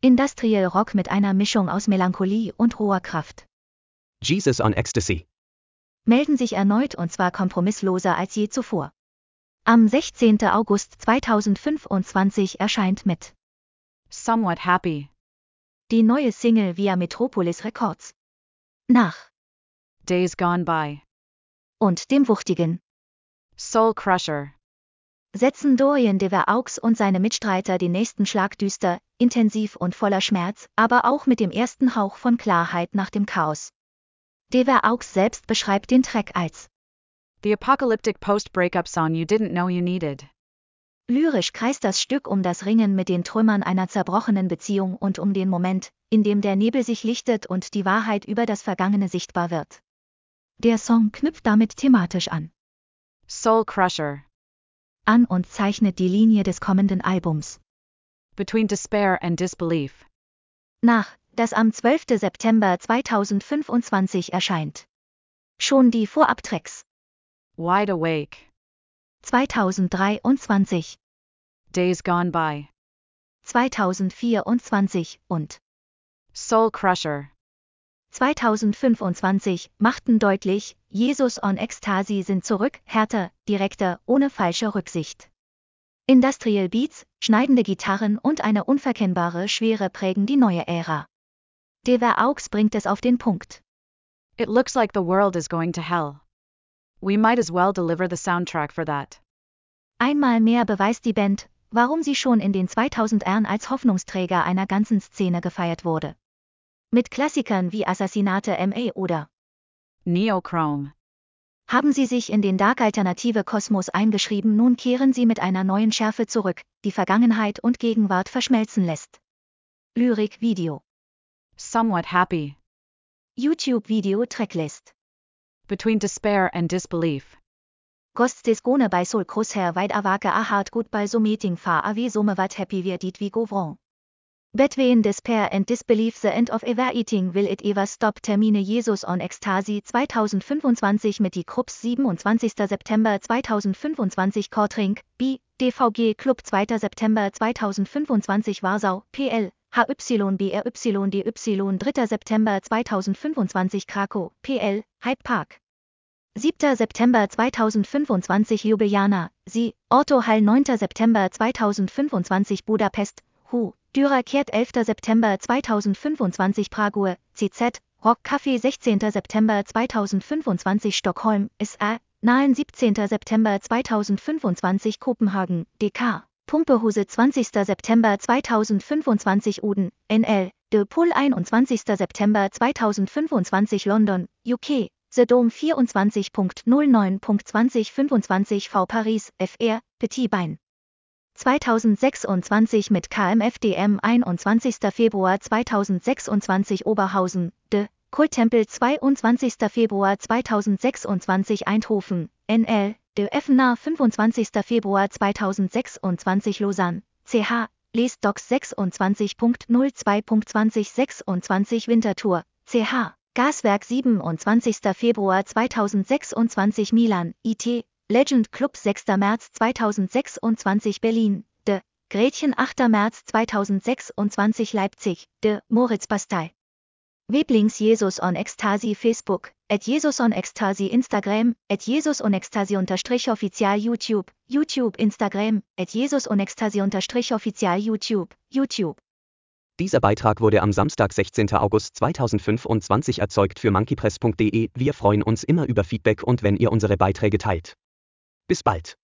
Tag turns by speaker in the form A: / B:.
A: Industrial Rock mit einer Mischung aus Melancholie und roher Kraft.
B: Jesus on Ecstasy.
A: Melden sich erneut und zwar kompromissloser als je zuvor. Am 16. August 2025 erscheint mit
C: Somewhat Happy.
A: die neue Single via Metropolis Records. Nach
C: Days Gone By.
A: und dem wuchtigen
C: Soul Crusher.
A: setzen Dorian de Vaux und seine Mitstreiter den nächsten Schlag düster, intensiv und voller Schmerz, aber auch mit dem ersten Hauch von Klarheit nach dem Chaos. De Vaux selbst beschreibt den Track als
C: The apocalyptic post-breakup song you didn't know you needed.
A: lyrisch kreist das Stück um das Ringen mit den Trümmern einer zerbrochenen Beziehung und um den Moment, in dem der Nebel sich lichtet und die Wahrheit über das Vergangene sichtbar wird. Der Song knüpft damit thematisch an
C: Soul Crusher.
A: und zeichnet die Linie des kommenden Albums.
C: Between Despair and Disbelief.
A: Nach, das am 12. September 2025 erscheint. Schon die Vorabtracks.
C: Wide Awake.
A: 2023,
C: Days Gone By.
A: 2024 und
C: Soul Crusher.
A: 2025 machten deutlich, Jesus on Ecstasy sind zurück, härter, direkter, ohne falsche Rücksicht. Industrial Beats, schneidende Gitarren und eine unverkennbare Schwere prägen die neue Ära. De Vaux bringt es auf den Punkt.
C: It looks like the world is going to hell. We might as well deliver the soundtrack for that.
A: Einmal mehr beweist die Band, warum sie schon in den 2000ern als Hoffnungsträger einer ganzen Szene gefeiert wurde. Mit Klassikern wie Assassinate MA oder
C: Neochrome.
A: haben sie sich in den Dark-Alternative Kosmos eingeschrieben, nun kehren sie mit einer neuen Schärfe zurück, die Vergangenheit und Gegenwart verschmelzen lässt. Lyrik Video.
C: Somewhat Happy.
A: YouTube-Video Tracklist.
C: Between Despair and Disbelief.
A: Gostes gone bei Sol Crosshair weit avake a hard goodbye so meeting far away somewhat happy wir dit we go wrong. Between Despair and Disbelief the end of ever eating will it ever stop Termine Jesus on Ecstasy 2025 mit die Krupps 27. September 2025 Kortrink, B, DVG Club 2. September 2025 Warschau, PL, HYBRYDY 3. September 2025 Krakow, PL, Hyde Park. 7. September 2025 Ljubljana, Sie, Orto Hall 9. September 2025 Budapest, Hu, Dürer kehrt 11. September 2025 Prague, CZ, Rock Café 16. September 2025 Stockholm, SA, Nahen 17. September 2025 Kopenhagen, DK, Pumpehuse 20. September 2025 Uden, NL, De Pool 21. September 2025 London, UK, The Dome 24.09.2025 V Paris, FR, Petit Bein. 2026 mit KMFDM 21. Februar 2026 Oberhausen, De, Kulttempel 22. Februar 2026 Eindhoven, NL, De Effener 25. Februar 2026 Lausanne, CH, Lesdocs 26.02.2026 Winterthur, CH, Gaswerk 27. Februar 2026 Milan, IT, Legend Club 6. März 2026 Berlin, De, Gretchen 8. März 2026 Leipzig, De, Moritz Bastei. Weblings Jesus on Ecstasy Facebook, @Jesus on Ecstasy Instagram, @Jesus on Ecstasy _offizial YouTube, YouTube Instagram, @Jesus on Ecstasy _offizial YouTube, YouTube.
B: Dieser Beitrag wurde am Samstag, 16. August 2025 erzeugt für monkeypress.de. Wir freuen uns immer über Feedback und wenn ihr unsere Beiträge teilt. Bis bald.